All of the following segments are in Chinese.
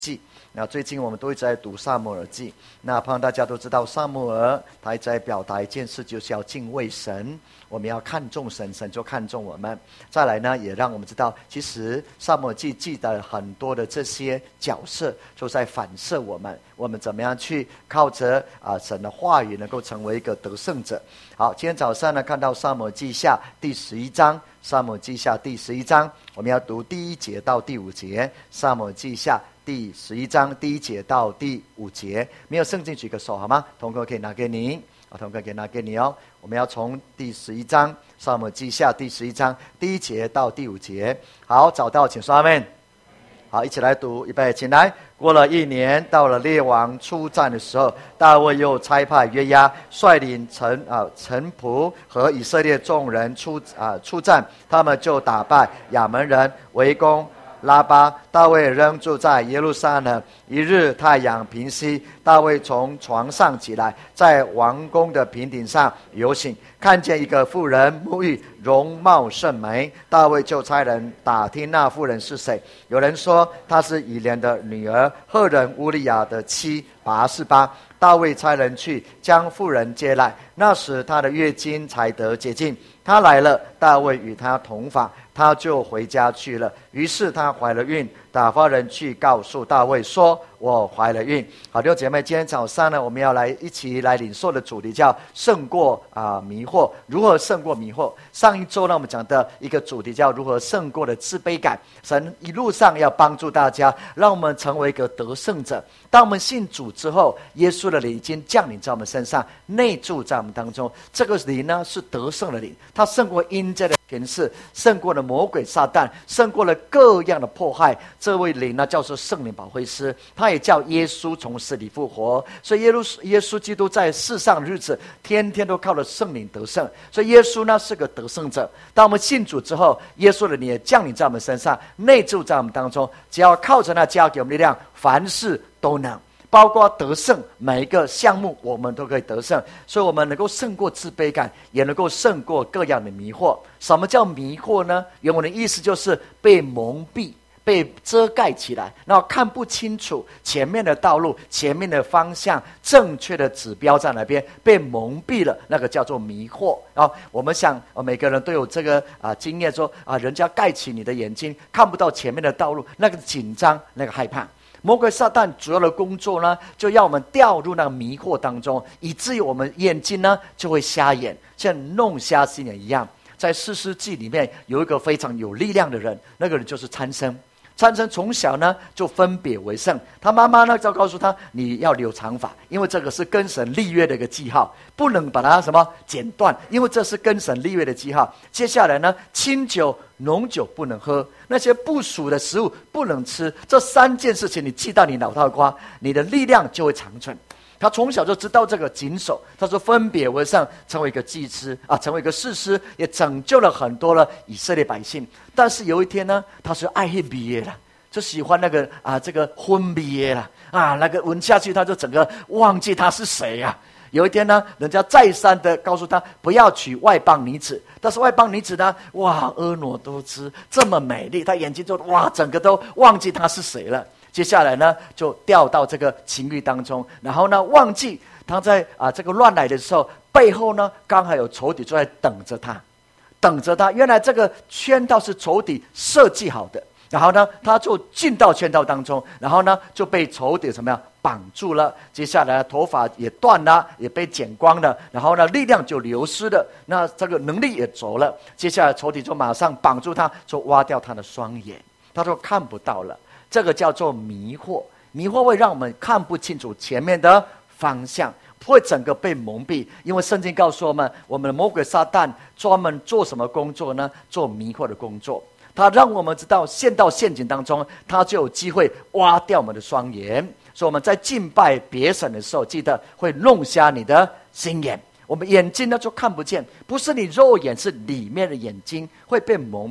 记。那最近我们都一直在读撒母耳记，那盼望大家都知道撒母耳他在表达一件事，就是要敬畏神，我们要看重神，神就看重我们。再来呢，也让我们知道其实撒母耳记记的很多的这些角色就在反射我们怎么样去靠着神的话语能够成为一个得胜者。好，今天早上呢看到撒母耳记下第11章，撒母耳记下第11章，我们要读第1节到第5节。撒母耳记下第11章第1节到第5节，没有圣经举个手好吗？同哥可以拿给你，同哥可以拿给你哦。我们要从第11章，撒母耳记下第11章第1节到第5节。好，找到请说阿们。好，一起来读，预备，请来。过了1年，到了列王出战的时候，大卫又差派约押率领臣仆和以色列众人出战，他们就打败亚扪人，围攻拉巴。大卫仍住在耶路撒冷。一日太阳平西，大卫从床上起来，在王宫的平顶上游行，看见一个妇人沐浴，容貌甚美。大卫就差人打听那妇人是谁。有人说她是以连的女儿赫人乌利亚的妻拔示巴。大卫差人去将妇人接来，那时她的月经才得洁净。她来了，大卫与她同房，她就回家去了。于是她怀了孕，打发人去告诉大卫说，我怀了孕。好，弟兄姐妹，今天早上呢，我们要一起来领受的主题叫胜过迷惑。如何胜过迷惑？上一周呢，我们讲的一个主题叫如何胜过的自卑感。神一路上要帮助大家，让我们成为一个得胜者。当我们信主之后，耶稣的灵已经降临在我们身上，内住在我们当中。这个灵呢，是得胜的灵，它胜过阴间的权势，胜过了魔鬼撒旦，胜过了各样的迫害。这位灵呢，叫做圣灵保惠师，他也叫耶稣从死里复活。所以耶稣基督在世上的日子，天天都靠着圣灵得胜。所以耶稣呢，是个得胜者。当我们信主之后，耶稣的灵也降临在我们身上，内住在我们当中。只要靠着那加给我们力量，凡事都能，包括得胜，每一个项目我们都可以得胜。所以我们能够胜过自卑感，也能够胜过各样的迷惑。什么叫迷惑呢？原文的意思就是被蒙蔽，被遮盖起来，然后看不清楚前面的道路，前面的方向，正确的指标在哪边，被蒙蔽了，那个叫做迷惑。我们想每个人都有这个经验，说人家盖起你的眼睛，看不到前面的道路，那个紧张，那个害怕。魔鬼撒旦主要的工作呢，就要我们掉入那个迷惑当中，以至于我们眼睛呢就会瞎眼，像弄瞎心眼一样。在士师记里面有一个非常有力量的人，那个人就是参生。参生从小呢就分别为圣，他妈妈呢就告诉他，你要留长发，因为这个是跟神立约的一个记号，不能把它剪断，因为这是跟神立约的记号。接下来呢，清酒浓酒不能喝，那些不属的食物不能吃，这3件事情你记到你脑袋瓜，你的力量就会长存。他从小就知道这个谨守，他说分别为圣，成为一个祭司成为一个士师，也拯救了很多的以色列百姓。但是有一天呢，他是爱黑毕业了，就喜欢那个这个婚毕业了那个闻下去，他就整个忘记他是谁有一天呢，人家再三的告诉他不要娶外邦女子，但是外邦女子呢，哇，婀娜多姿，这么美丽，他眼睛就整个都忘记他是谁了。接下来呢，就掉到这个情欲当中，然后呢，忘记他在这个乱来的时候，背后呢刚好有仇敌就在等着他。原来这个圈套是仇敌设计好的，然后呢，他就进到圈套当中，然后呢就被仇敌绑住了。接下来头发也断了，也被剪光了，然后呢力量就流失了，那这个能力也走了。接下来仇敌就马上绑住他，就挖掉他的双眼，他说看不到了。这个叫做迷惑，迷惑会让我们看不清楚前面的方向，会整个被蒙蔽。因为圣经告诉我们，我们的魔鬼撒旦专门做什么工作呢？做迷惑的工作。他让我们知道陷到陷阱当中，他就有机会挖掉我们的双眼。所以我们在敬拜别神的时候，记得会弄瞎你的心眼。我们眼睛呢就看不见，不是你肉眼，是里面的眼睛会被蒙蔽，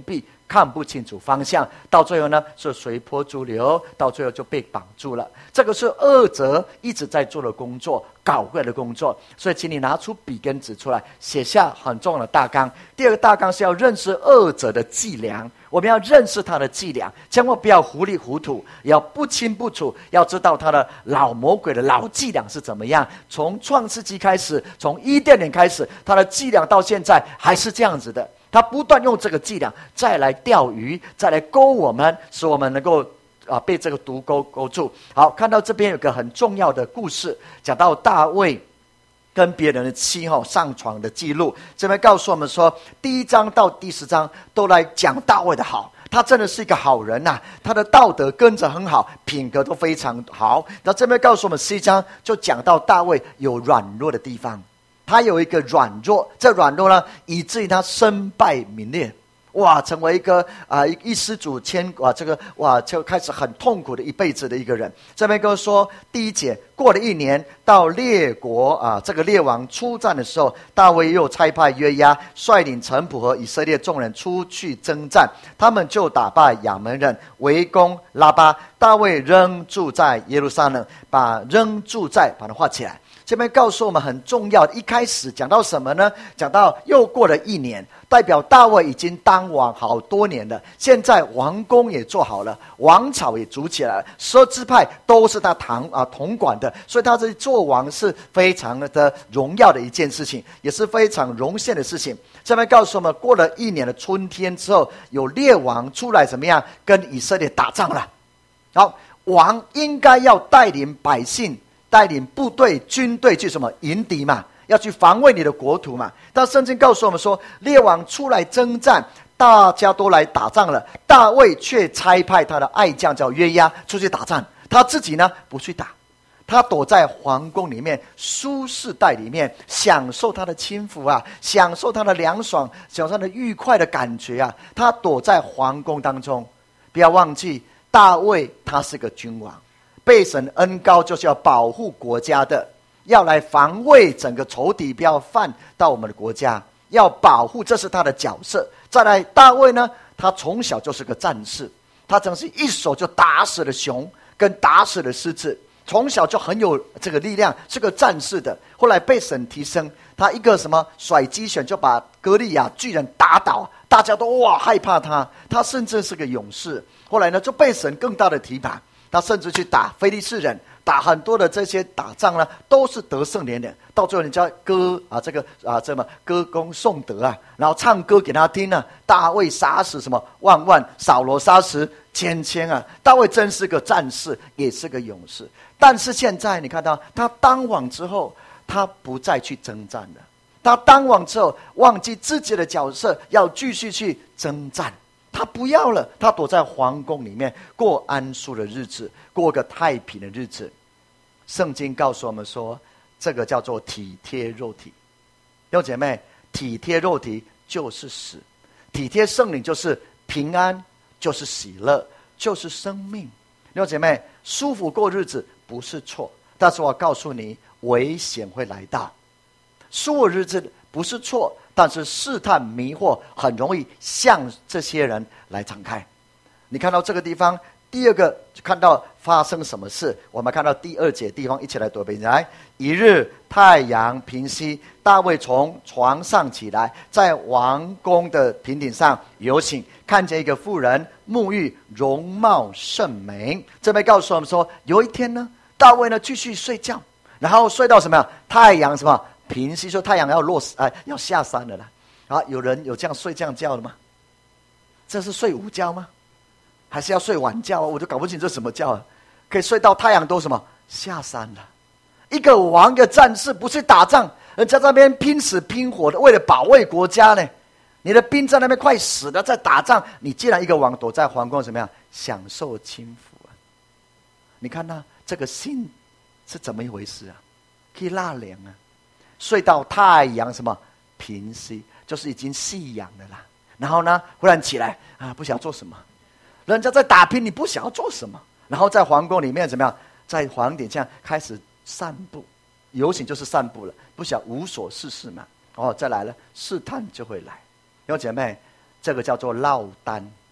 看不清楚方向，到最后呢是随波逐流，到最后就被绑住了。这个是恶者一直在做的工作，搞怪的工作。所以请你拿出笔跟纸出来，写下很重要的大纲。第二个大纲是要认识恶者的伎俩，我们要认识他的伎俩，千万不要糊里糊涂，也要不清不楚，要知道他的老魔鬼的老伎俩是怎么样。从创世纪开始，从伊甸园开始，他的伎俩到现在还是这样子的。他不断用这个伎俩再来钓鱼，再来勾我们，使我们能够被这个毒钩住。好，看到这边有个很重要的故事，讲到大卫跟别人的妻上床的记录。这边告诉我们说，第1章到第10章都来讲大卫的好，他真的是一个好人呐，他的道德跟着很好，品格都非常好。那这边告诉我们11章就讲到大卫有软弱的地方，他有一个软弱，这软弱呢，以至于他身败名裂，成为一个一失足千这个就开始很痛苦的一辈子的一个人。这边跟我说，第1节，过了1年，到列国这个列王出战的时候，大卫又差派约押率领臣仆和以色列众人出去征战，他们就打败亚扪人，围攻拉巴。大卫仍住在耶路撒冷，把它画起来。这边告诉我们很重要的，一开始讲到什么呢？讲到又过了1年，代表大卫已经当王好多年了，现在王宫也做好了，王朝也筑起来了，12支派都是他统管的，所以他这做王是非常的荣耀的一件事情，也是非常荣幸的事情。这边告诉我们，过了1年的春天之后，有列王出来怎么样跟以色列打仗了。好，王应该要带领百姓，带领部队军队去什么迎敌嘛，要去防卫你的国土嘛。但圣经告诉我们说，列王出来征战，大家都来打仗了，大卫却差派他的爱将叫约押出去打仗，他自己呢不去打，他躲在皇宫里面舒适带里面，享受他的轻浮享受他的凉爽，享受他的愉快的感觉他躲在皇宫当中。不要忘记，大卫他是个君王，被神恩膏就是要保护国家的，要来防卫整个仇敌不要犯到我们的国家，要保护，这是他的角色。再来，大卫呢，他从小就是个战士，他真是一手就打死了熊跟打死了狮子，从小就很有这个力量，是个战士的。后来被神提升，他一个甩鸡旋就把歌利亚巨人打倒，大家都害怕他，他甚至是个勇士。后来呢就被神更大的提拔，他甚至去打非利士人，打很多的这些打仗呢，都是得胜连连。到最后人家歌功颂德然后唱歌给他听大卫杀死万万，扫罗杀死千千大卫真是个战士，也是个勇士。但是现在你看到他当王之后，他不再去征战了。他当王之后，忘记自己的角色，要继续去征战。他不要了，他躲在皇宫里面过安舒的日子，过个太平的日子。圣经告诉我们说，这个叫做体贴肉体。弟兄姐妹，体贴肉体就是死，体贴圣灵就是平安，就是喜乐，就是生命。弟兄姐妹，舒服过日子不是错，但是我告诉你，危险会来到。舒服日子不是错，但是试探迷惑很容易向这些人来敞开。你看到这个地方，第二个就看到发生什么事。我们看到第2节地方，一起来读一遍。来，一日太阳平西，大卫从床上起来，在王宫的平顶上游行，看见一个妇人沐浴，容貌甚美。这边告诉我们说，有一天呢，大卫呢继续睡觉，然后睡到什么呀？太阳平西，说太阳要下山了啦。有人有这样睡这样觉的吗？这是睡午觉吗？还是要睡晚觉我就搞不清这什么觉可以睡到太阳都下山了。一个王，一个战士，不是打仗，人家在那边拼死拼活的，为了保卫国家呢。你的兵在那边快死了，在打仗，你既然一个王躲在皇宫怎么样享受轻浮你看这个心是怎么一回事可以纳凉睡到太阳平西，就是已经夕阳了啦。然后呢，忽然起来不想做什么，人家在打拼，你不想要做什么？然后在皇宫里面怎么样？在皇顶上开始散步，游行就是散步了，不想无所事事嘛。再来了，试探就会来。弟兄姐妹，这个叫做落单。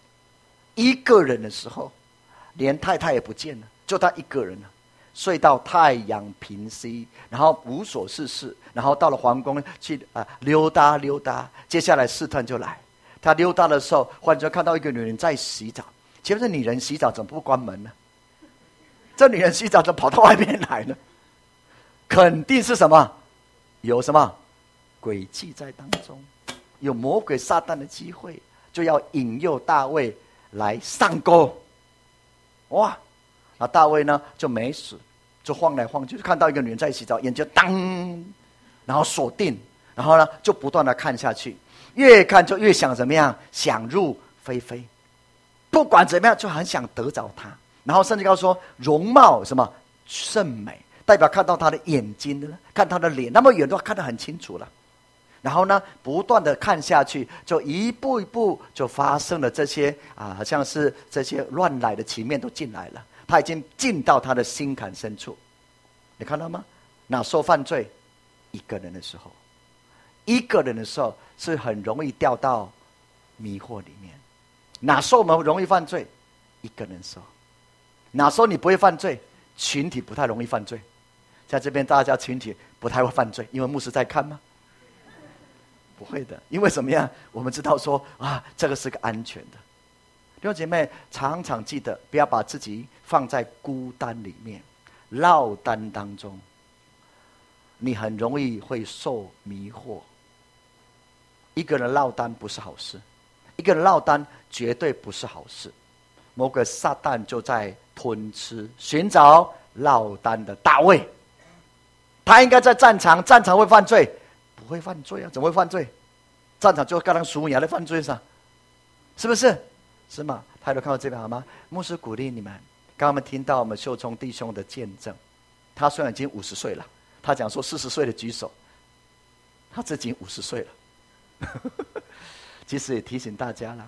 一个人的时候，连太太也不见了，就他一个人了，睡到太阳平息，然后无所事事，然后到了皇宫去溜达溜达。接下来试探就来，他溜达的时候，忽然就看到一个女人在洗澡。请问这女人洗澡怎么不关门呢？这女人洗澡怎么跑到外面来呢？肯定是什么？有什么诡计在当中，有魔鬼撒旦的机会，就要引诱大卫来上钩。哇！那大卫呢就没死，就晃来晃去，就看到一个女人在洗澡，眼睛当，然后锁定，然后呢就不断的看下去，越看就越想怎么样，想入非非，不管怎么样就很想得着她。然后甚至告诉说容貌什么甚美，代表看到她的眼睛，看她的脸，那么远都看得很清楚了。然后呢不断的看下去，就一步一步就发生了这些好像是这些乱来的情面都进来了。他已经进到他的心坎深处，你看到吗？哪时候犯罪？一个人的时候，一个人的时候是很容易掉到迷惑里面。哪时候我们容易犯罪？一个人的时候。哪时候你不会犯罪？群体不太容易犯罪。在这边大家群体不太会犯罪，因为牧师在看吗？不会的，因为怎么样？我们知道说这个是个安全的。弟兄姐妹，常常记得不要把自己放在孤单里面、落单当中，你很容易会受迷惑。一个人落单不是好事，一个人落单绝对不是好事。魔鬼撒旦就在吞吃、寻找落单的大卫。他应该在战场，战场会犯罪？不会犯罪啊，怎么会犯罪？战场就刚刚属鸟的犯罪上，是不是？是吗？大家都看到这边好吗？牧师鼓励你们。刚刚我们听到我们秀聪弟兄的见证，他虽然已经50岁了，他讲说40岁的举手，他自己50岁了。其实也提醒大家了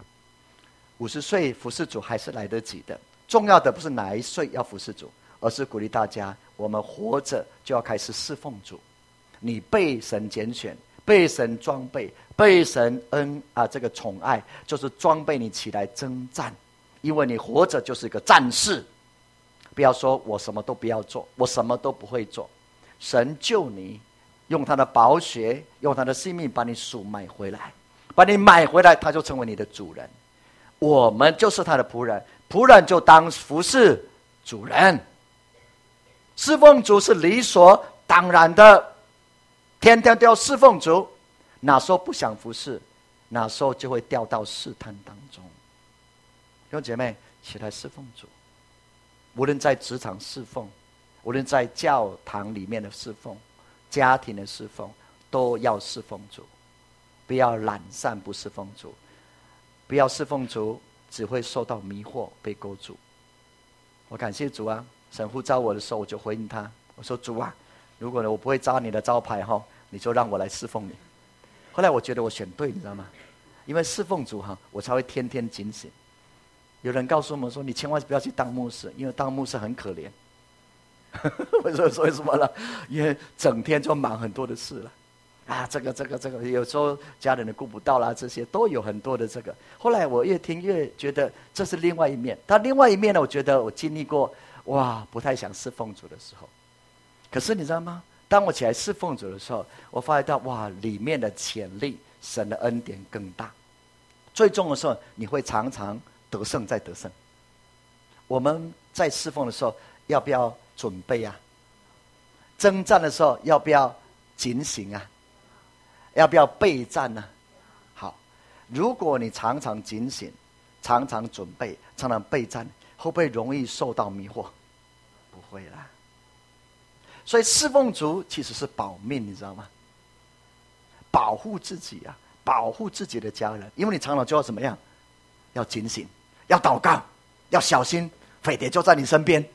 ，50岁服侍主还是来得及的。重要的不是哪一岁要服侍主，而是鼓励大家，我们活着就要开始侍奉主。你被神拣选，被神装备，被神这个宠爱，就是装备你起来征战。因为你活着就是一个战士。不要说我什么都不要做，我什么都不会做。神救你，用他的宝血，用他的性命把你赎买回来，把你买回来，他就成为你的主人。我们就是他的仆人，仆人就当服侍主人。侍奉主是理所当然的，天天都要侍奉主。哪时候不想服侍，哪时候就会掉到试探当中。弟兄姐妹，起来侍奉主。无论在职场侍奉，无论在教堂里面的侍奉，家庭的侍奉，都要侍奉主。不要懒散不侍奉主，不要侍奉主只会受到迷惑被勾住。我感谢主啊，神呼召我的时候，我就回应他，我说主啊，如果我不会扎你的招牌你就让我来侍奉你。后来我觉得我选对，你知道吗？因为侍奉主我才会天天警醒。有人告诉我们说，你千万不要去当牧师，因为当牧师很可怜。我说为什么呢？因为整天就忙很多的事了这个，有时候家人的顾不到啦，这些都有很多的这个。后来我越听越觉得这是另外一面。但另外一面呢，我觉得我经历过不太想侍奉主的时候。可是你知道吗？当我起来侍奉主的时候，我发现到里面的潜力，神的恩典更大。最重的时候，你会常常得胜再得胜。我们在侍奉的时候，要不要准备啊？征战的时候，要不要警醒啊？要不要备战呢？好，如果你常常警醒，常常准备，常常备战，会不会容易受到迷惑？不会啦。所以侍奉主其实是保命，你知道吗？保护自己啊，保护自己的家人，因为你常常就要怎么样？要警醒，要祷告，要小心，匪谍就在你身边。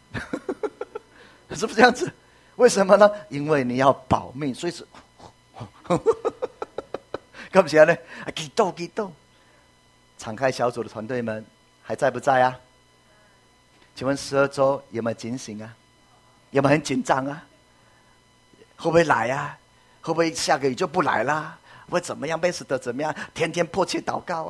是不是这样子？为什么呢？因为你要保命，所以是干不起来呢？激动！敞开小组的团队们还在不在啊？请问12周有没有警醒啊？有没有很紧张啊？会不会来啊？会不会下个雨就不来啦？会怎么样？被死的怎么样？天天迫切祷告啊！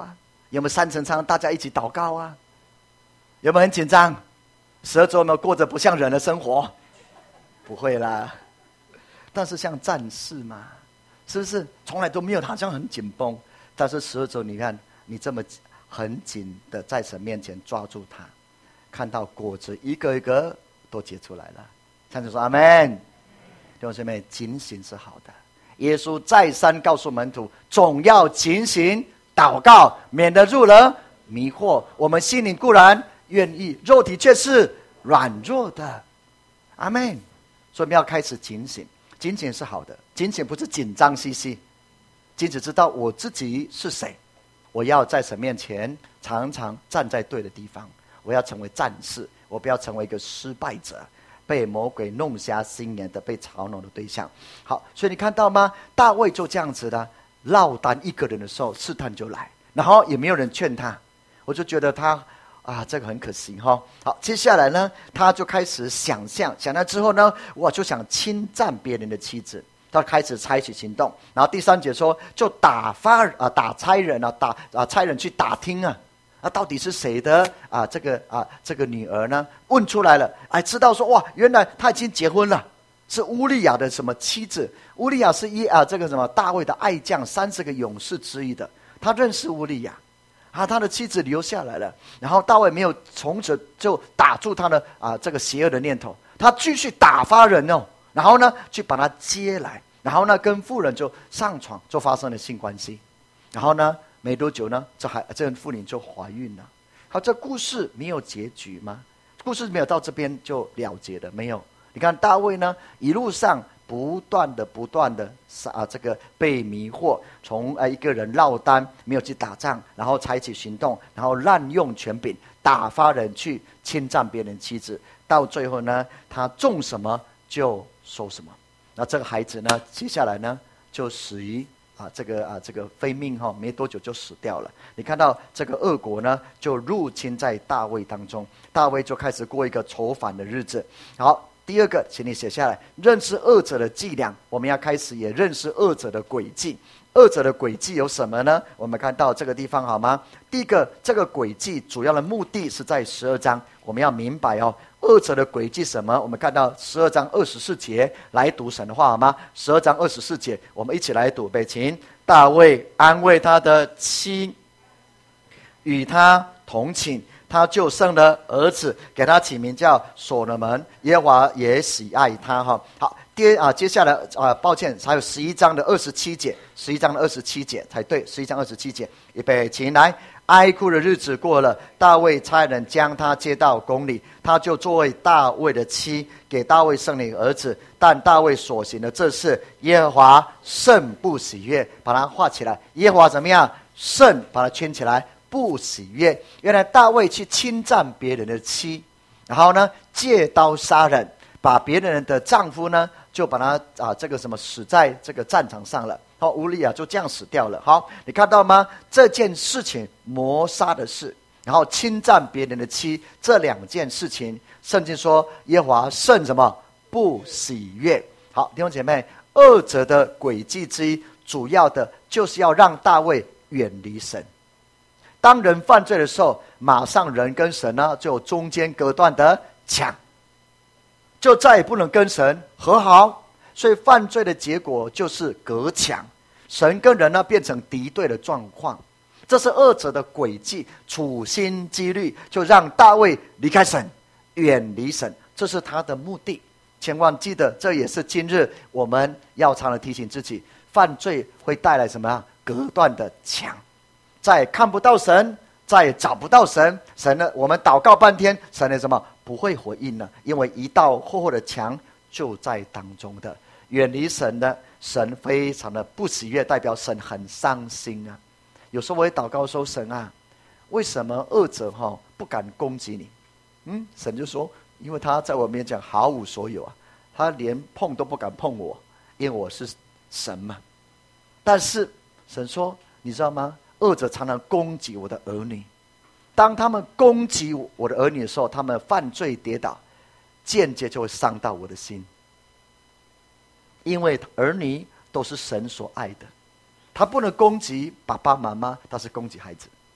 有没有3层仓大家一起祷告啊？有没有很紧张？12周有没有过着不像人的生活？不会啦。但是像战士嘛，是不是从来都没有好像很紧绷？但是12周你看你这么很紧的在神面前抓住他，看到果子一个一个都结出来了。上次说阿们。弟兄姊妹，警醒是好的。耶稣再三告诉门徒，总要警醒祷告，免得入了迷惑。我们心灵固然愿意，肉体却是软弱的。阿们。所以我们要开始警醒，警醒是好的。警醒不是紧张兮兮，警醒知道我自己是谁，我要在神面前常常站在对的地方，我要成为战士，我不要成为一个失败者，被魔鬼弄瞎心眼的，被嘲弄的对象。好，所以你看到吗？大卫就这样子的，落单一个人的时候，试探就来，然后也没有人劝他，我就觉得他这个很可惜哈。好，接下来呢，他就开始想象之后呢，我就想侵占别人的妻子，他开始采取行动。然后第3节说，就打差人差人去打听到底是谁的这个女儿呢？问出来了，知道说哇，原来他已经结婚了，是乌利亚的什么妻子？乌利亚是这个什么大卫的爱将，30个勇士之一的，他认识乌利亚。他的妻子留下来了，然后大卫没有从此就打住他的这个邪恶的念头，他继续打发人然后呢去把他接来，然后呢跟妇人就上床，就发生了性关系，然后呢没多久呢，这妇女就怀孕了。好，这故事没有结局吗？故事没有到这边就了结了，没有。你看大卫呢，一路上不断的这个被迷惑，从一个人落单没有去打仗，然后采取行动，然后滥用权柄，打发人去侵占别人妻子，到最后呢，他种什么就收什么。那这个孩子呢，接下来呢就死于这个非命没多久就死掉了。你看到这个恶国呢，就入侵在大卫当中，大卫就开始过一个愁烦的日子。好。第2个，请你写下来，认识恶者的伎俩。我们要开始也认识恶者的诡计。恶者的诡计有什么呢？我们看到这个地方好吗？第一个，这个诡计主要的目的是在12章，我们要明白恶者的诡计什么？我们看到12章24节来读神的话好吗？12章24节，我们一起来读。请大卫安慰他的妻，与他同寝。他就生了儿子，给他起名叫所罗门。耶和华也喜爱他好，接下来抱歉，还有11章的27节，11章的27节才对。11章27节，预备起来。哀哭的日子过了，大卫差人将他接到宫里，他就作为大卫的妻，给大卫生了一个儿子。但大卫所行的这事，耶和华甚不喜悦。把它画起来。耶和华怎么样？甚，把它圈起来。不喜悦。原来大卫去侵占别人的妻，然后呢借刀杀人，把别人的丈夫呢就把他这个什么死在这个战场上了。好，乌利亚就这样死掉了。好，你看到吗？这件事情谋杀的事，然后侵占别人的妻，这2件事情，圣经说耶和华甚什么？不喜悦。好，弟兄姐妹，恶者的诡计之一，主要的就是要让大卫远离神。当人犯罪的时候，马上人跟神呢就中间隔断的墙，就再也不能跟神和好。所以犯罪的结果就是隔墙，神跟人呢变成敌对的状况。这是恶者的诡计，处心积虑就让大卫离开神，远离神，这是他的目的。千万记得，这也是今日我们要常常提醒自己，犯罪会带来什么？隔断的墙。再也看不到神，再也找不到神。神呢，我们祷告半天，神的什么不会回应呢？因为一道厚厚的墙就在当中的。远离神的，神非常的不喜悦，代表神很伤心啊。有时候我会祷告说，神啊，为什么恶者不敢攻击你？神就说，因为他在我面前毫无所有啊，他连碰都不敢碰我，因为我是神嘛。但是神说，你知道吗？恶者常常攻击我的儿女，当他们攻击我的儿女的时候，他们犯罪跌倒，间接就会伤到我的心。因为儿女都是神所爱的，他不能攻击爸爸妈妈，他是攻击孩子。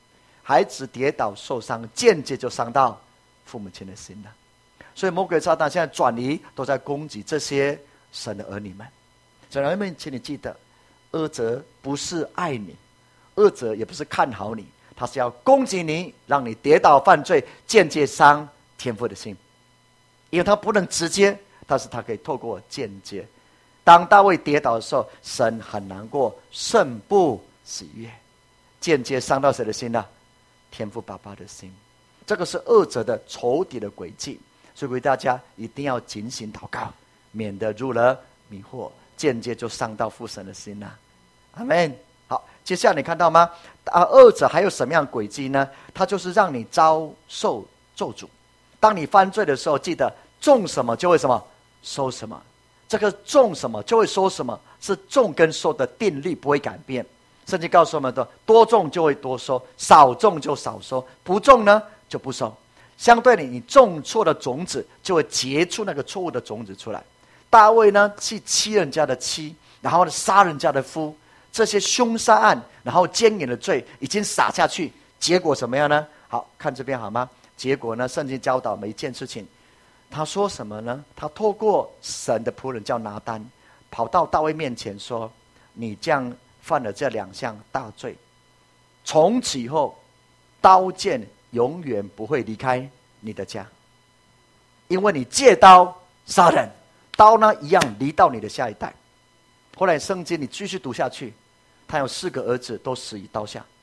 孩子跌倒受伤，间接就伤到父母亲的心了。所以魔鬼撒旦现在转移都在攻击这些神的儿女们。神的儿女们，请你记得，恶者不是爱你，恶者也不是看好你，他是要攻击你，让你跌倒犯罪，间接伤天父的心。因为他不能直接，但是他可以透过间接。当大卫跌倒的时候，神很难过，甚不喜悦，间接伤到谁的心呢？天父爸爸的心。这个是恶者的仇敌的诡计，所以鼓励大家一定要警醒祷告，免得入了迷惑，间接就伤到父神的心了。阿们。好，接下来你看到吗？恶者还有什么样的诡计呢？他就是让你遭受咒诅。当你犯罪的时候，记得种什么就会什么收什么。这个种什么就会收什么，是种跟收的定律不会改变。圣经告诉我们的，多种就会多收，少种就少收，不种呢就不收。相对你种错的种子，就会结出那个错误的种子出来。大卫呢去欺人家的妻，然后杀人家的夫，这些凶杀案，然后奸淫的罪已经撒下去，结果怎么样呢？好，看这边好吗？结果呢，圣经教导我们一件事情，他说什么呢？他透过神的仆人叫拿单，跑到大卫面前说：你这样犯了这2项大罪，从此以后刀剑永远不会离开你的家，因为你借刀杀人，刀呢一样离到你的下一代。后来圣经你继续读下去，他有4个儿子都死于刀下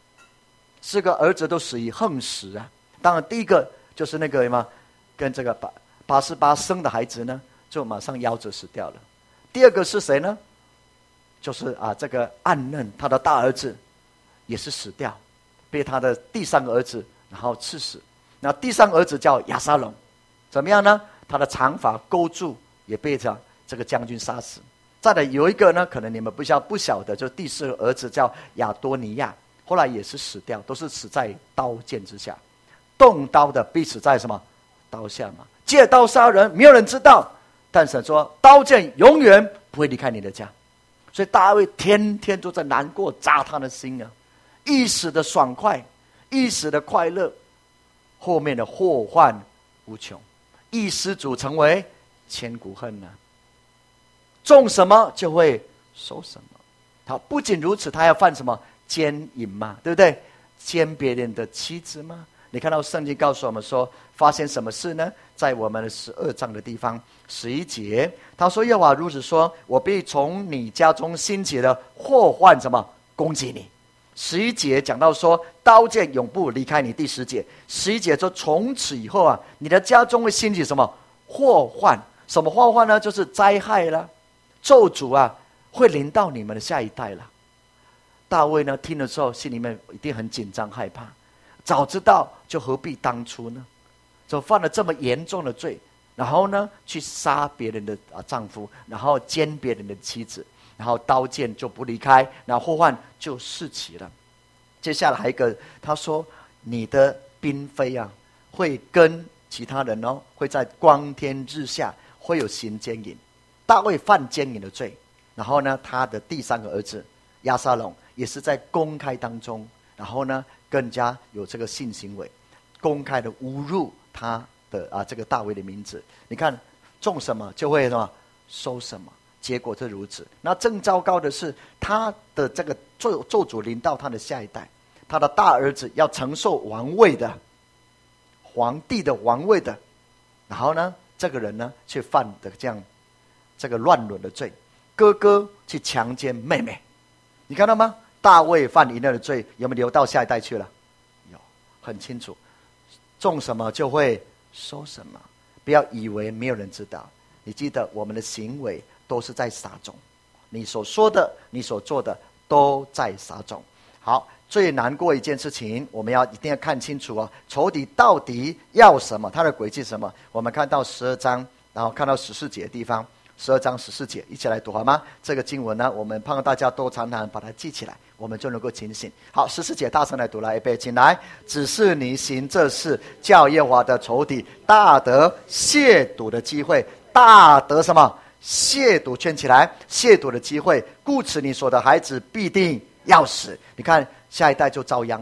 ，4个儿子都死于横死啊。当然第一个就是那个什么，跟这个八十八生的孩子呢，就马上夭折死掉了。第二个是谁呢？就是这个暗嫩，他的大儿子也是死掉，被他的第3个儿子然后刺死。那第3个儿子叫亚撒龙，怎么样呢？他的长发勾住，也被这个将军杀死。再来有一个呢，可能你们不晓得，就是第4个儿子叫亚多尼亚，后来也是死掉，都是死在刀剑之下。动刀的必死在什么？刀下嘛。借刀杀人，没有人知道，但神说刀剑永远不会离开你的家。所以大卫天天都在难过，扎他的心啊，一时的爽快，一时的快乐，后面的祸患无穷，一失足成为千古恨啊。种什么就会收什么。好，不仅如此，他要犯什么？奸淫嘛，对不对？奸别人的妻子吗？你看到圣经告诉我们说，发生什么事呢？在我们的12章的地方11节，他说：耶和华如此说，我必从你家中兴起的祸患什么攻击你。11节讲到说，刀剑永不离开你。第10节11节说，从此以后你的家中会兴起什么祸患？什么祸患呢？就是灾害啦，咒诅会临到你们的下一代了。大卫呢听了之后，心里面一定很紧张害怕，早知道就何必当初呢？就犯了这么严重的罪，然后呢去杀别人的丈夫，然后奸别人的妻子，然后刀剑就不离开，然后祸患就四起了。接下来还有一个，他说你的嫔妃会跟其他人会在光天日下会有行奸淫。大卫犯奸淫的罪，然后呢他的第3个儿子亚撒龙也是在公开当中，然后呢更加有这个性行为，公开的侮辱他的这个大卫的名字。你看种什么就会什么收什么，结果是如此。那更糟糕的是，他的这个咒诅临到他的下一代，他的大儿子要承受王位的，皇帝的王位的，然后呢这个人呢却犯的这个乱伦的罪，哥哥去强奸妹妹。你看到吗？大卫犯淫乱的罪有没有流到下一代去了？有，很清楚。种什么就会收什么，不要以为没有人知道。你记得我们的行为都是在撒种，你所说的你所做的都在撒种。好，最难过一件事情，我们一定要看清楚仇敌到底要什么，他的诡计是什么。我们看到12章，然后看到14节的地方，12章14节一起来读好吗？这个经文呢，我们盼望大家都常常把它记起来，我们就能够警醒。好，14节大声来读，来预备，请来。只是你行这事，叫耶和华的仇敌大得亵渎的机会，大得什么？亵渎，圈起来，亵渎的机会。故此你所的孩子必定要死。你看下一代就遭殃了。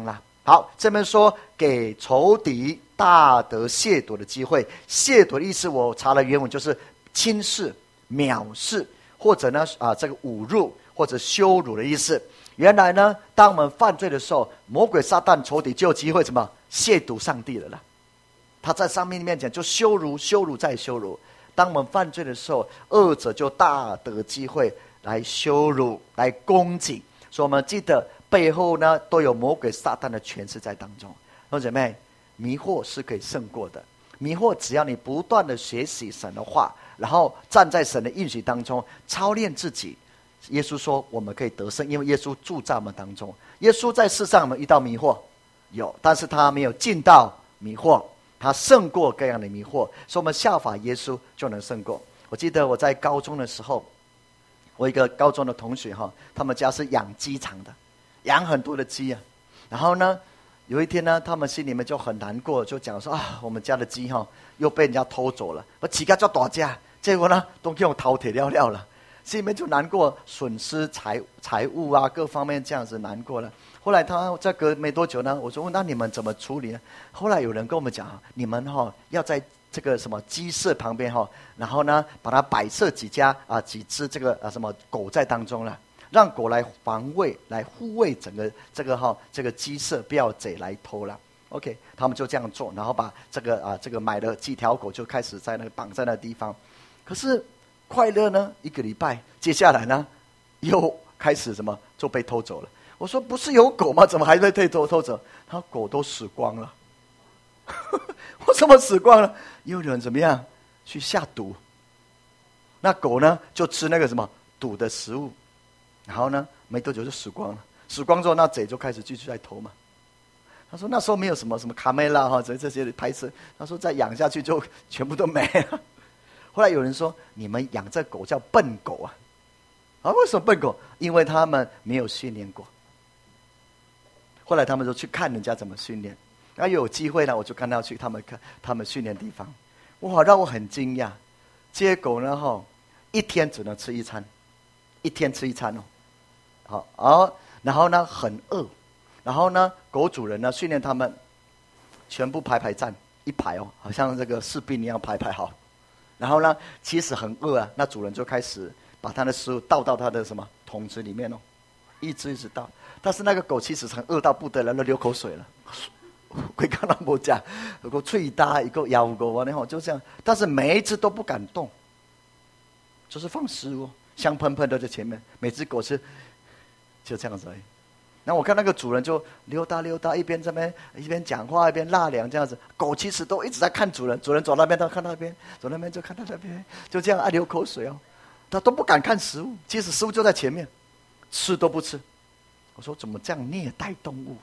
好，这边说给仇敌大得亵渎的机会。亵渎的意思我查了原文，就是轻视、藐视，或者呢这个侮辱或者羞辱的意思。原来呢，当我们犯罪的时候，魔鬼撒旦仇敌就有机会什么亵渎上帝了啦。他在上帝面前就羞辱、羞辱再羞辱。当我们犯罪的时候，恶者就大得机会来羞辱、来攻击。所以我们记得背后呢都有魔鬼撒旦的权势在当中。弟兄姐妹，迷惑是可以胜过的。迷惑只要你不断的学习神的话，然后站在神的应许当中操练自己。耶稣说我们可以得胜，因为耶稣住在我们当中。耶稣在世上有没有遇到迷惑？有，但是他没有进到迷惑，他胜过各样的迷惑。所以我们效法耶稣就能胜过。我记得我在高中的时候，我一个高中的同学他们家是养鸡场的，养很多的鸡啊。然后呢，有一天呢，他们心里面就很难过，就讲说我们家的鸡又被人家偷走了，我几个叫大家，结果呢都给我饕餮了了，心里面就难过，损失财物啊，各方面这样子难过了。后来他再隔没多久呢，我说那你们怎么处理呢？后来有人跟我们讲，你们要在这个什么鸡舍旁边然后呢把它摆设几只这个什么狗在当中了，让狗来防卫、来护卫整个这个鸡舍，不要贼来偷了。OK， 他们就这样做，然后把这个买了几条狗就开始在那个绑在那个地方。可是快乐呢，1个礼拜，接下来呢又开始什么就被偷走了。我说不是有狗吗？怎么还被偷走？他狗都死光了。为什么死光了？因为有人怎么样去下毒，那狗呢就吃那个什么毒的食物，然后呢没多久就死光了。死光之后，那贼就开始继续在偷嘛。他说那时候没有什么卡梅拉这些拍摄，他说再养下去就全部都没了。后来有人说你们养这狗叫笨狗啊，为什么笨狗？因为他们没有训练过。后来他们就去看人家怎么训练，然后有机会呢，我就看到去他们训练地方，哇，让我很惊讶。这些狗呢一天只能吃一餐，一天吃一餐然后呢很饿，然后呢狗主人呢训练他们全部排站一排好像这个士兵一样排好。然后呢其实很饿那主人就开始把他的食物倒到他的什么桶子里面一直倒。但是那个狗其实很饿到不得了，都流口水了。会看到没讲，有个脆大，一个咬狗就这样。但是每一只都不敢动，就是放食物，香喷喷的在前面，每只狗是就这样子而已。然后我看那个主人就溜达，一边这边一边讲话，一边纳凉这样子。狗其实都一直在看主人，主人走那边他看那边，走那边就看到那边，就这样流口水他都不敢看食物，其实食物就在前面，吃都不吃。我说怎么这样虐待动物？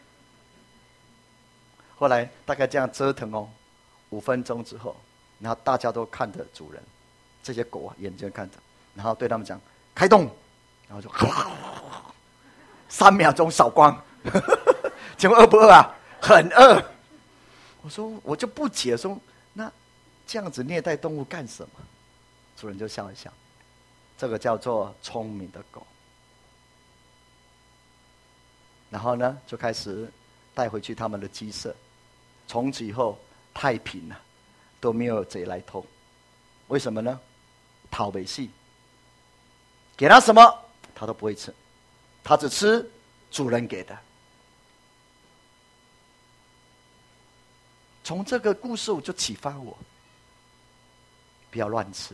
后来大概这样折腾5分钟之后，然后大家都看着主人，这些狗眼睛看着，然后对他们讲开动，然后就3秒钟扫光。请问饿不饿啊？很饿。我说我就不解，说那这样子虐待动物干什么？主人就笑一笑，这个叫做聪明的狗。然后呢就开始带回去他们的鸡舍，从此以后太平了，都没有贼来偷。为什么呢？讨没戏，给他什么他都不会吃，他只吃主人给的。从这个故事我就启发我，不要乱吃。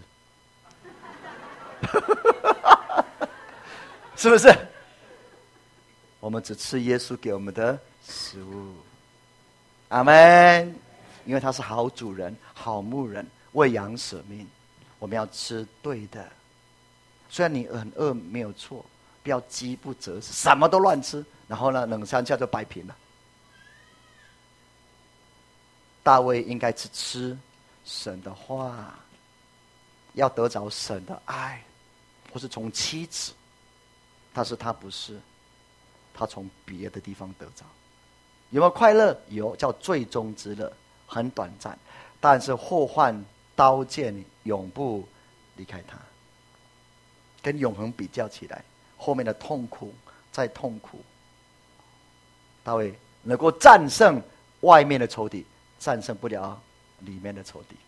是不是？我们只吃耶稣给我们的食物。阿们。因为他是好主人、好牧人，为羊舍命。我们要吃对的。虽然你很饿没有错，不要饥不择食，什么都乱吃，然后呢冷3下就摆平了。大卫应该是吃神的话，要得着神的爱，或是从妻子，但是他不是，他从别的地方得着。有没有快乐？有，叫最终之乐，很短暂，但是祸患刀剑永不离开他。跟永恒比较起来，后面的痛苦再痛苦。大卫能够战胜外面的仇敌，战胜不了里面的仇敌。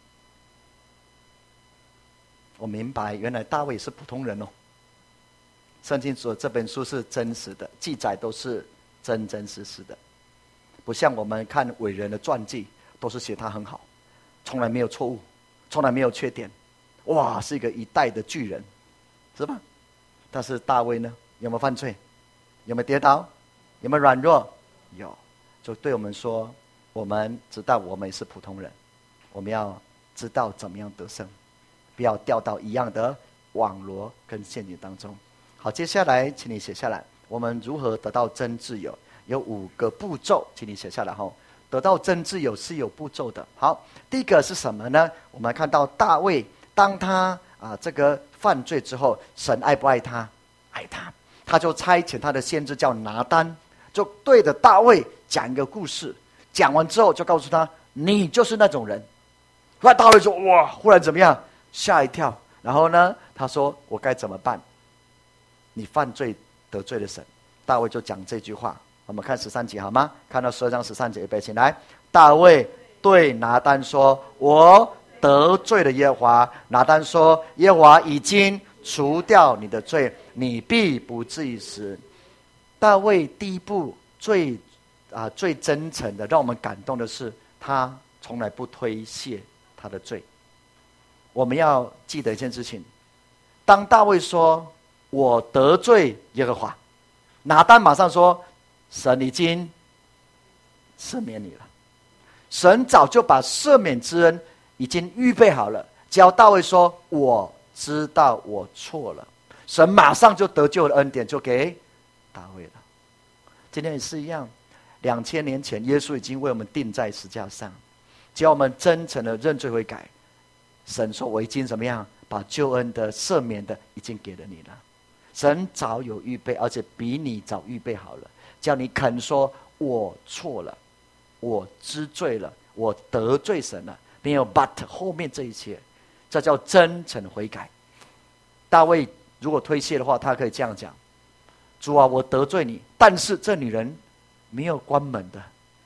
我明白，原来大卫是普通人哦。圣经说这本书是真实的，记载都是真真实实的，不像我们看伟人的传记，都是写他很好，从来没有错误，从来没有缺点，哇，是一代的巨人，是吧？但是大卫呢，有没有犯罪？有没有跌倒？有没有软弱？有。就对我们说，我们知道我们是普通人，我们要知道怎么样得胜，不要掉到一样的网罗跟陷阱当中。好，接下来请你写下来，我们如何得到真自由？有5个步骤，请你写下来哈。得到真自由是有步骤的。好，第一个是什么呢？我们看到大卫，当他这个犯罪之后，神爱不爱他？爱他，他就差遣他的先知叫拿单，就对着大卫讲一个故事。讲完之后，就告诉他，你就是那种人。后来大卫说，哇，忽然怎么样？吓一跳。然后呢，他说，我该怎么办？你犯罪得罪了神。大卫就讲这句话。我们看13节好吗？看到12章13节，预备起来。大卫对拿单说，我得罪了耶和华。拿单说，耶和华已经除掉你的罪，你必不至于死。大卫第一步最真诚的，让我们感动的是，他从来不推卸他的罪。我们要记得一件事情，当大卫说我得罪耶和华，拿单马上说，神已经赦免你了。神早就把赦免之恩已经预备好了，只要大卫说我知道我错了，神马上就得救的恩典就给大卫了。今天也是一样，2000年前耶稣已经为我们钉在十字架上，只要我们真诚的认罪悔改，神说我已经怎么样，把救恩的赦免的已经给了你了。神早有预备，而且比你早预备好了，叫你肯说我错了，我知罪了，我得罪神了，没有 but 后面这一切，这叫真诚的悔改。大卫如果推卸的话，他可以这样讲，主啊，我得罪你，但是这女人没有关门的，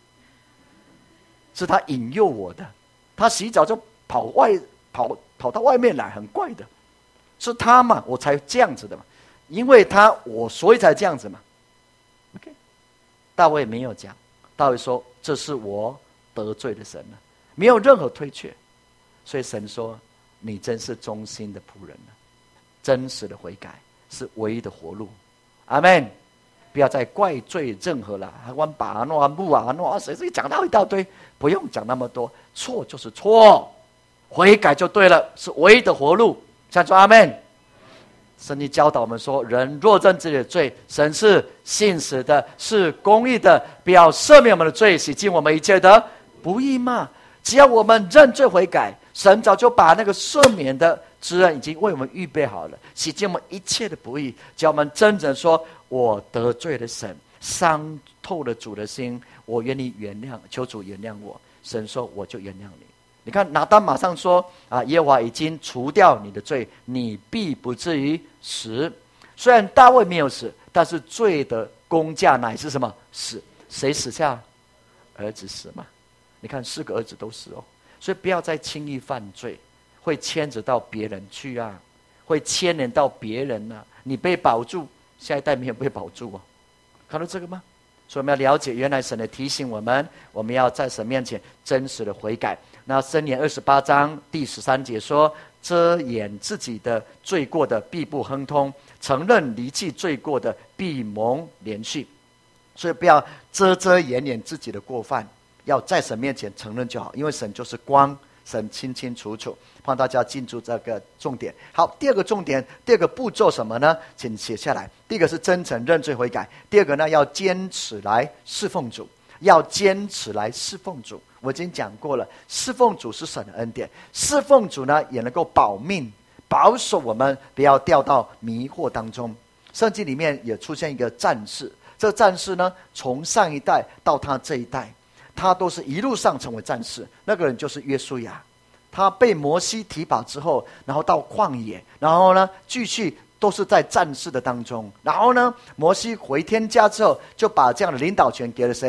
是她引诱我的，她洗澡就跑到外面来，很怪的，是她嘛，我才这样子的嘛，因为她我所以才这样子嘛。OK， 大卫没有讲，大卫说这是我得罪了神了，没有任何推却，所以神说你真是忠心的仆人了。真实的悔改是唯一的活路。阿们。不要再怪罪任何了，我把诺不啊诺谁讲到一大堆，不用讲那么多，错就是错，悔改就对了，是唯一的活路。想说阿们。圣经教导我们说，人若认自己的罪，神是信实的，是公义的，不要赦免我们的罪，洗净我们一切的不义嘛。只要我们认罪悔改，神早就把那个赦免的之恩已经为我们预备好了，洗净我们一切的不义。只要我们真正说我得罪了神，伤透了主的心，我愿意原谅，求主原谅我。神说我就原谅你。你看拿单马上说耶和华已经除掉你的罪，你必不至于死。虽然大卫没有死，但是罪的工价乃是什么？死。谁死下？儿子死嘛。你看4个儿子都死哦。所以不要再轻易犯罪，会牵扯到别人去啊，会牵连到别人啊。你被保住，下一代没有被保住哦。看到这个吗？所以我们要了解，原来神的提醒我们，我们要在神面前真实的悔改。那箴言28章第13节说，遮掩自己的罪过的必不亨通，承认离弃罪过的必蒙连续。所以不要遮掩自己的过犯，要在神面前承认就好，因为神就是光，神清清楚楚。帮大家记住这个重点。好，第二个重点，第二个步骤什么呢？请写下来。第一个是真诚认罪悔改，第二个呢，要坚持来侍奉主，要坚持来侍奉主。我已经讲过了，侍奉主是神的恩典，侍奉主呢也能够保命，保守我们不要掉到迷惑当中。圣经里面也出现一个战士，这个战士呢，从上一代到他这一代，他都是一路上成为战士。那个人就是约书亚，他被摩西提拔之后，然后到旷野，然后呢继续都是在战士的当中。然后呢，摩西回天家之后，就把这样的领导权给了谁？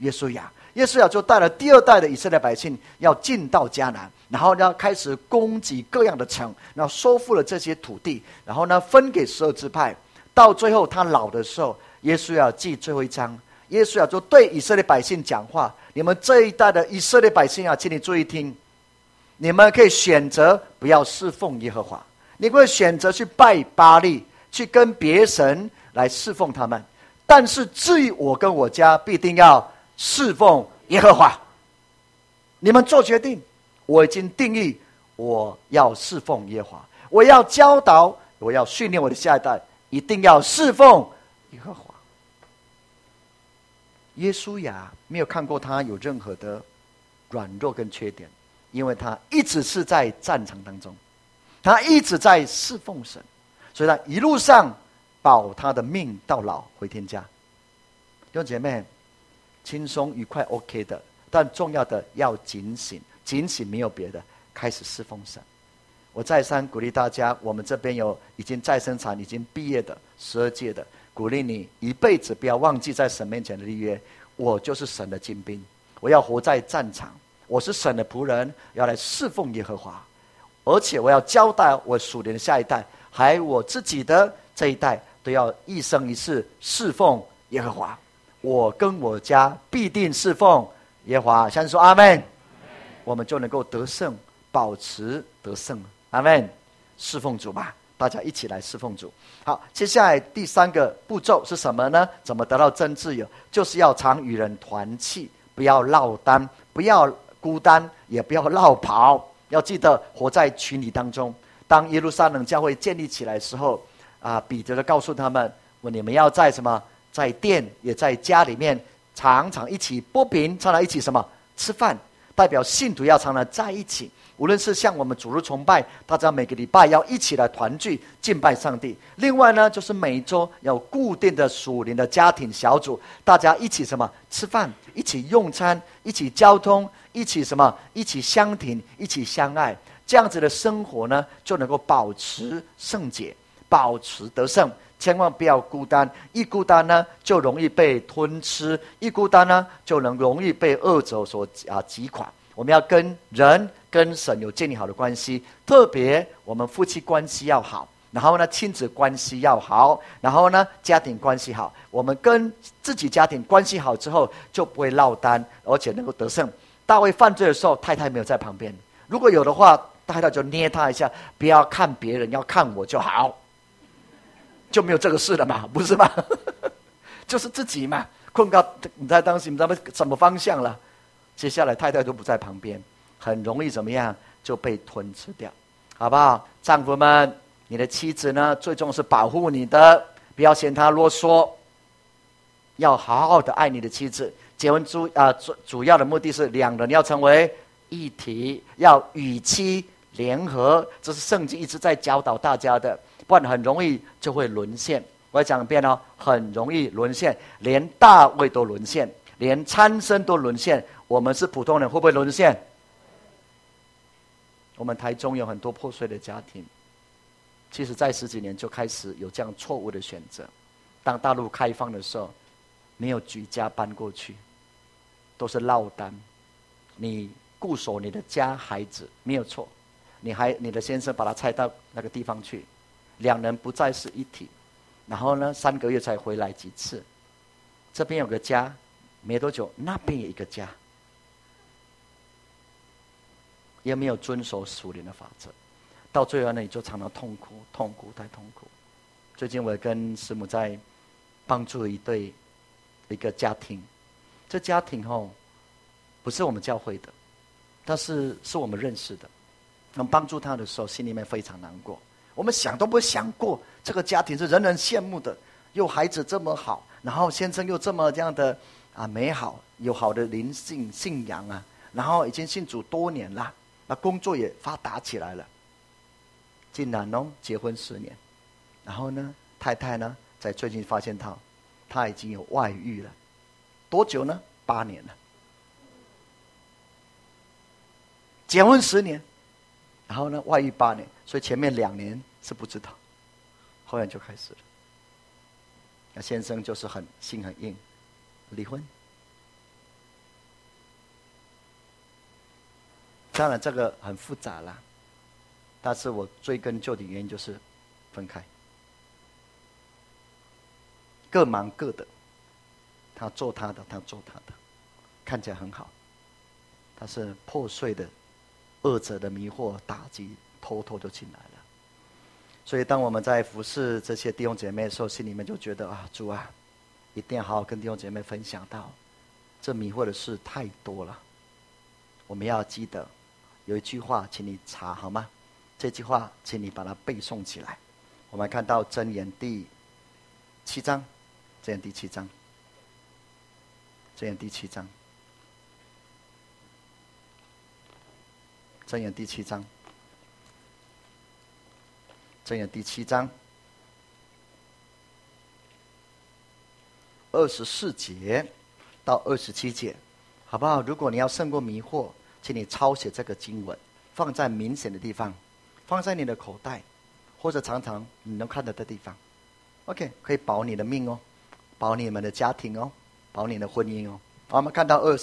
约书亚。约书亚就带了第二代的以色列百姓要进到迦南，然后呢开始攻击各样的城，然后收复了这些土地，然后呢分给12支派。到最后他老的时候，约书亚记最后一章，约书亚就对以色列百姓讲话：你们这一代的以色列百姓啊，请你注意听，你们可以选择不要侍奉耶和华，你可以选择去拜巴力，去跟别神来侍奉他们，但是至于我跟我家，必定要侍奉耶和华。你们做决定，我已经定义，我要侍奉耶和华，我要教导，我要训练我的下一代，一定要侍奉耶和华。约书亚没有看过他有任何的软弱跟缺点，因为他一直是在战场当中，他一直在侍奉神，所以他一路上保他的命到老，回天家。弟兄姐妹，轻松愉快 OK 的，但重要的要警醒，警醒没有别的，开始侍奉神。我再三鼓励大家，我们这边有已经在生产已经毕业的12届的，鼓励你一辈子不要忘记在神面前的立约。我就是神的精兵，我要活在战场，我是神的仆人，要来侍奉耶和华，而且我要交代我属灵的下一代，还有我自己的这一代，都要一生一世侍奉耶和华。我跟我家必定侍奉耶和华。相信说阿们，我们就能够得胜，保持得胜。阿们，侍奉主吧，大家一起来侍奉主。好，接下来第3个步骤是什么呢？怎么得到真自由？就是要常与人团契，不要落单，不要孤单，也不要落跑，要记得活在群体当中。当耶路撒冷教会建立起来的时候，彼得就告诉他们：你们要在什么？在店也在家里面常常一起擘饼，常常一起什么吃饭，代表信徒要常常在一起。无论是像我们主日崇拜，大家每个礼拜要一起来团聚敬拜上帝。另外呢，就是每一周有固定的属灵的家庭小组，大家一起什么吃饭，一起用餐，一起交通，一起什么一起相挺，一起相爱。这样子的生活呢，就能够保持圣洁，保持得胜。千万不要孤单，一孤单呢就容易被吞吃，一孤单呢就容易被恶者所击垮。我们要跟人跟神有建立好的关系，特别我们夫妻关系要好，然后呢亲子关系要好，然后呢家庭关系好。我们跟自己家庭关系好之后，就不会落单，而且能够得胜。大卫犯罪的时候，太太没有在旁边，如果有的话，太太就捏他一下，不要看别人，要看我就好，就没有这个事了嘛，不是吗？就是自己嘛，困到你在当心，你知道什么方向了？接下来太太都不在旁边，很容易怎么样就被吞吃掉，好不好？丈夫们，你的妻子呢，最重要是保护你的，不要嫌她啰嗦，要好好的爱你的妻子。结婚主要的目的是两人要成为一体，要与妻联合，这是圣经一直在教导大家的，不然很容易就会沦陷。我要讲一遍哦，很容易沦陷，连大卫都沦陷，连参孙都沦陷，我们是普通人会不会沦陷？我们台中有很多破碎的家庭，其实在10几年就开始有这样错误的选择。当大陆开放的时候，没有举家搬过去，都是落单。你固守你的家孩子没有错，你的先生把他拆到那个地方去，两人不再是一体，然后呢3个月才回来几次，这边有个家，没多久那边有一个家，也没有遵守属灵的法则，到最后呢你就常常痛苦太痛苦。最近我跟师母在帮助一个家庭，这家庭不是我们教会的，但是我们认识的。我们帮助他的时候，心里面非常难过。我们想都不会想过，这个家庭是人人羡慕的，又孩子这么好，然后先生又这么这样的美好，有好的灵性信仰啊，然后已经信主多年了，那工作也发达起来了，竟然结婚10年，然后呢，太太呢在最近发现他已经有外遇了，多久呢？8年了，结婚10年。然后呢，外遇8年，所以前面2年是不知道，后来就开始了。那先生就是心很硬，离婚。 当然这个很复杂啦，但是我追根究底原因就是分开，各忙各的，他做他的，他做他的，看起来很好，但是破碎的恶者的迷惑打击偷偷就进来了。所以当我们在服侍这些弟兄姐妹的时候，心里面就觉得啊，主啊，一定要好好跟弟兄姐妹分享到，这迷惑的事太多了。我们要记得有一句话，请你查好吗？这句话请你把它背诵起来。我们看到箴言第7章，箴言第7章，箴言第7章，箴言第7章，箴言第7章24节到27节，好不好？如果你要胜过迷惑，请你抄写这个经文，放在明显的地方，放在你的口袋，或者常常你能看得的地方。OK， 可以保你的命哦，保你们的家庭哦，保你的婚姻哦。好，我们看到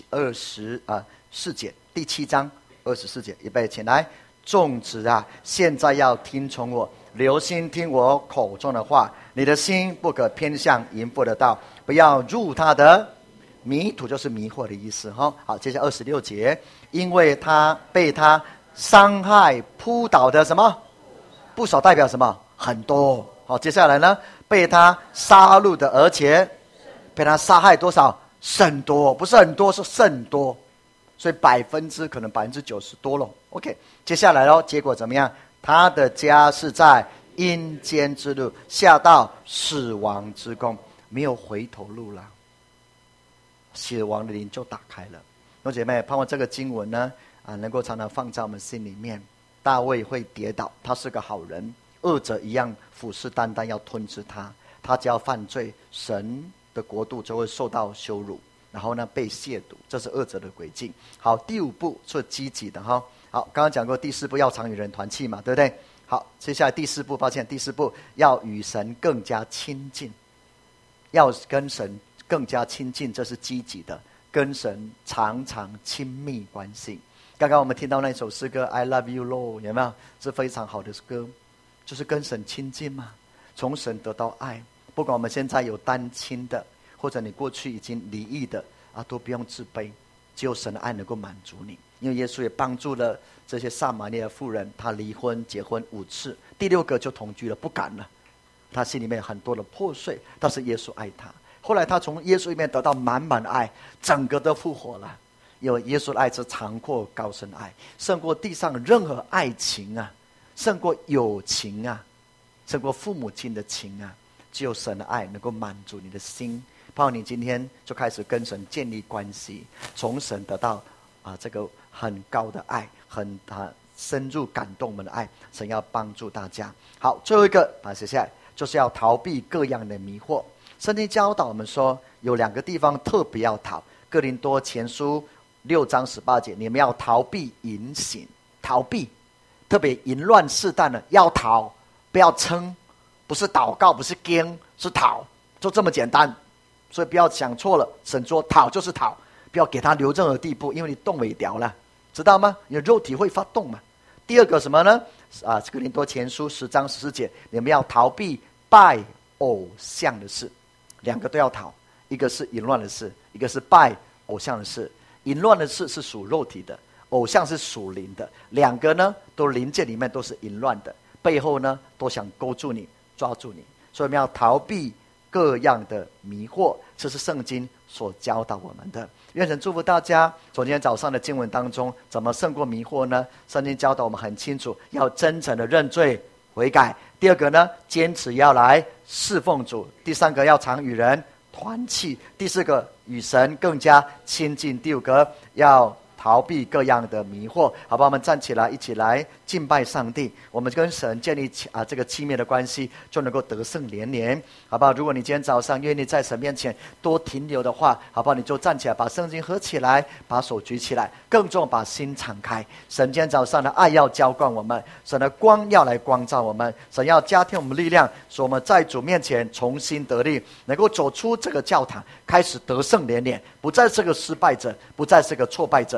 24节，第7章24节，预备，请来。众子啊，现在要听从我，留心听我口中的话。你的心不可偏向淫妇的道，不要入他的迷途，就是迷惑的意思哈。好，接下来26节，因为他被他伤害扑倒的什么不少，代表什么？很多。好，接下来呢，被他杀戮的，而且被他杀害多少？甚多，不是很多，是甚多。所以可能90%多了。OK， 接下来咯，结果怎么样？他的家是在阴间之路，下到死亡之宫，没有回头路了，死亡的灵就打开了。弟兄姐妹，盼望这个经文呢，能够常常放在我们心里面。大卫会跌倒，他是个好人，恶者一样虎视眈眈要吞噬他，他只要犯罪，神的国度就会受到羞辱，然后呢被亵渎，这是恶者的轨迹。好，第5步是积极的哈。好，刚刚讲过第4步要常与人团契嘛，对不对？好，接下来第4步，第4步要与神更加亲近，要跟神更加亲近，这是积极的，跟神常常亲密关系。刚刚我们听到那首诗歌 I love you Lord， 有没有？是非常好的歌，就是跟神亲近嘛，从神得到爱。不管我们现在有单亲的，或者你过去已经离异的都不用自卑，只有神的爱能够满足你。因为耶稣也帮助了这些撒玛利亚妇人，她离婚结婚5次，第6个就同居了，不敢了。她心里面有很多的破碎，但是耶稣爱她。后来她从耶稣里面得到满满的爱，整个都复活了。因为耶稣的爱是长阔高深爱，胜过地上任何爱情啊，胜过友情啊，胜过父母亲的情啊。只有神的爱能够满足你的心。盼望你今天就开始跟神建立关系，从神得到这个很高的爱，很深入感动我们的爱。神要帮助大家。好，最后一个把它写下来，就是要逃避各样的迷惑。圣经教导我们说，有2个地方特别要逃。哥林多前书6章18节，你们要逃避淫行，逃避，特别淫乱试探的要逃，不要撑，不是祷告，不是惊，是逃，就这么简单。所以不要想错了，神说逃就是逃，不要给他留任何地步，因为你动尾掉了，知道吗？你的肉体会发动嘛。第2个什么呢？哥林多前书10章14节，你们要逃避拜偶像的事。2个都要逃，一个是淫乱的事，一个是拜偶像的事。淫乱的事是属肉体的，偶像是属灵的。2个呢，都灵界里面都是淫乱的，背后呢都想勾住你，抓住你。所以我们要逃避各样的迷惑，这是圣经所教导我们的。愿神祝福大家。从今天早上的经文当中，怎么胜过迷惑呢？圣经教导我们很清楚，要真诚的认罪悔改。第2个呢，坚持要来侍奉主。第3个要常与人团契。第4个与神更加亲近。第5个要逃避各样的迷惑。好吧，我们站起来，一起来敬拜上帝。我们跟神建立这个亲密的关系，就能够得胜连连。好不好？如果你今天早上愿意在神面前多停留的话，好不好？你就站起来，把圣经合起来，把手举起来，更重把心敞开。神今天早上的爱要浇灌我们，神的光要来光照我们，神要加添我们力量，使我们在主面前重新得力，能够走出这个教堂，开始得胜连连，不再是个失败者，不再是个挫败者，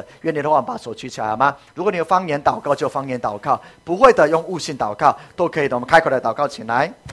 愿意的话，我们把手举起来好吗？如果你有方言祷告，就方言祷告；不会的，用悟性祷告都可以的。我们开口来祷告，请来。